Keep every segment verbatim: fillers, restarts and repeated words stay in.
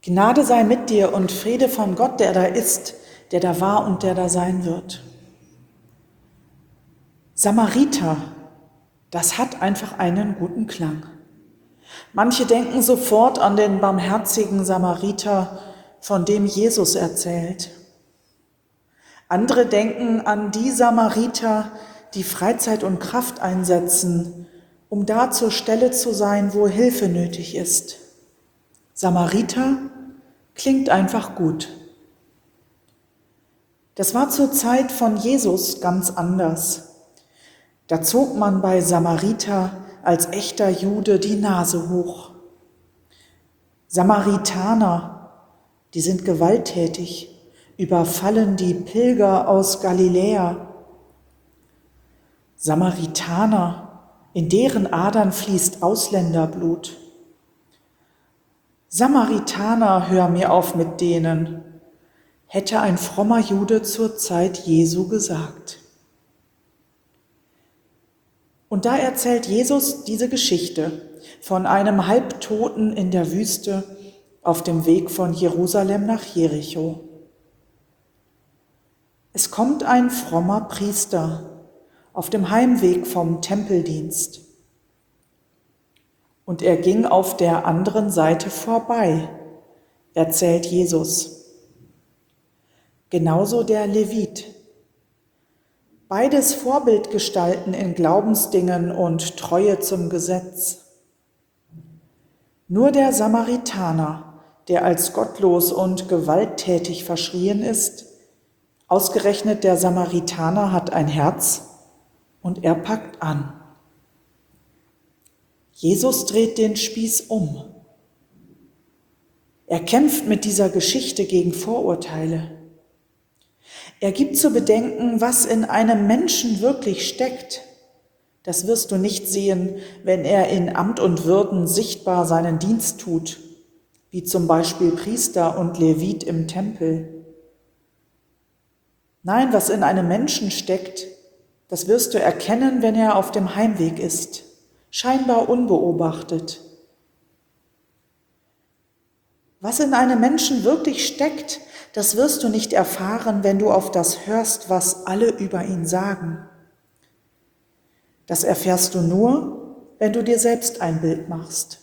Gnade sei mit dir und Friede von Gott, der da ist, der da war und der da sein wird. Samariter, das hat einfach einen guten Klang. Manche denken sofort an den barmherzigen Samariter, von dem Jesus erzählt. Andere denken an die Samariter, die Freizeit und Kraft einsetzen, um da zur Stelle zu sein, wo Hilfe nötig ist. Samariter klingt einfach gut. Das war zur Zeit von Jesus ganz anders. Da zog man bei Samariter als echter Jude die Nase hoch. Samaritaner, die sind gewalttätig, überfallen die Pilger aus Galiläa. Samaritaner, in deren Adern fließt Ausländerblut. Samaritaner, hör mir auf mit denen, hätte ein frommer Jude zur Zeit Jesu gesagt. Und da erzählt Jesus diese Geschichte von einem Halbtoten in der Wüste auf dem Weg von Jerusalem nach Jericho. Es kommt ein frommer Priester auf dem Heimweg vom Tempeldienst. Und er ging auf der anderen Seite vorbei, erzählt Jesus. Genauso der Levit. Beides Vorbildgestalten in Glaubensdingen und Treue zum Gesetz. Nur der Samaritaner, der als gottlos und gewalttätig verschrien ist, ausgerechnet der Samaritaner hat ein Herz und er packt an. Jesus dreht den Spieß um. Er kämpft mit dieser Geschichte gegen Vorurteile. Er gibt zu bedenken, was in einem Menschen wirklich steckt. Das wirst du nicht sehen, wenn er in Amt und Würden sichtbar seinen Dienst tut, wie zum Beispiel Priester und Levit im Tempel. Nein, was in einem Menschen steckt, das wirst du erkennen, wenn er auf dem Heimweg ist, scheinbar unbeobachtet. Was in einem Menschen wirklich steckt, das wirst du nicht erfahren, wenn du auf das hörst, was alle über ihn sagen. Das erfährst du nur, wenn du dir selbst ein Bild machst.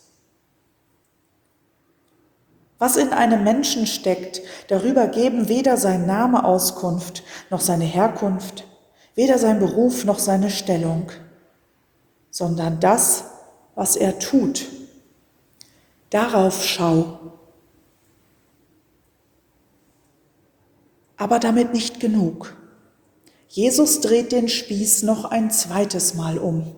Was in einem Menschen steckt, darüber geben weder sein Name Auskunft, noch seine Herkunft, weder sein Beruf noch seine Stellung, sondern das, was er tut. Darauf schau. Aber damit nicht genug. Jesus dreht den Spieß noch ein zweites Mal um.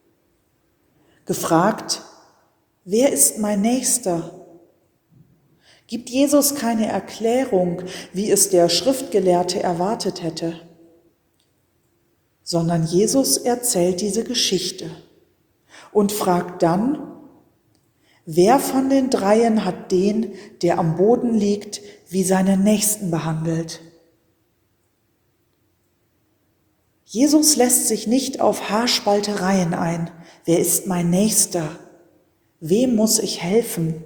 Gefragt, wer ist mein Nächster? Gibt Jesus keine Erklärung, wie es der Schriftgelehrte erwartet hätte, sondern Jesus erzählt diese Geschichte und fragt dann, wer von den Dreien hat den, der am Boden liegt, wie seinen Nächsten behandelt? Jesus lässt sich nicht auf Haarspaltereien ein. Wer ist mein Nächster? Wem muss ich helfen?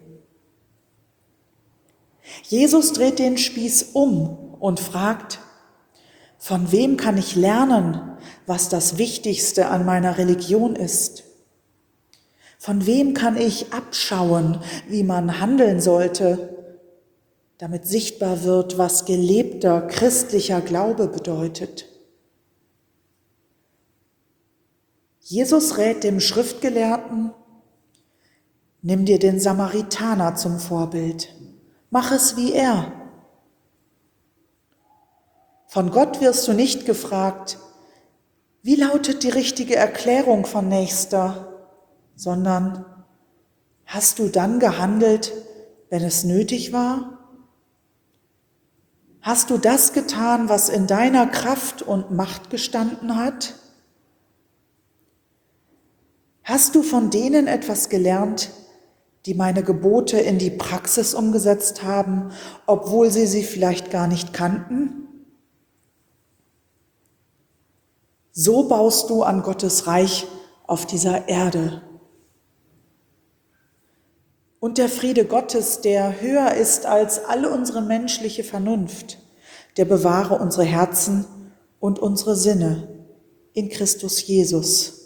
Jesus dreht den Spieß um und fragt, von wem kann ich lernen, was das Wichtigste an meiner Religion ist? Von wem kann ich abschauen, wie man handeln sollte, damit sichtbar wird, was gelebter christlicher Glaube bedeutet? Jesus rät dem Schriftgelehrten, nimm dir den Samaritaner zum Vorbild, mach es wie er. Von Gott wirst du nicht gefragt, wie lautet die richtige Erklärung von Nächster, sondern hast du dann gehandelt, wenn es nötig war? Hast du das getan, was in deiner Kraft und Macht gestanden hat? Hast du von denen etwas gelernt, die meine Gebote in die Praxis umgesetzt haben, obwohl sie sie vielleicht gar nicht kannten? So baust du an Gottes Reich auf dieser Erde. Und der Friede Gottes, der höher ist als alle unsere menschliche Vernunft, der bewahre unsere Herzen und unsere Sinne in Christus Jesus.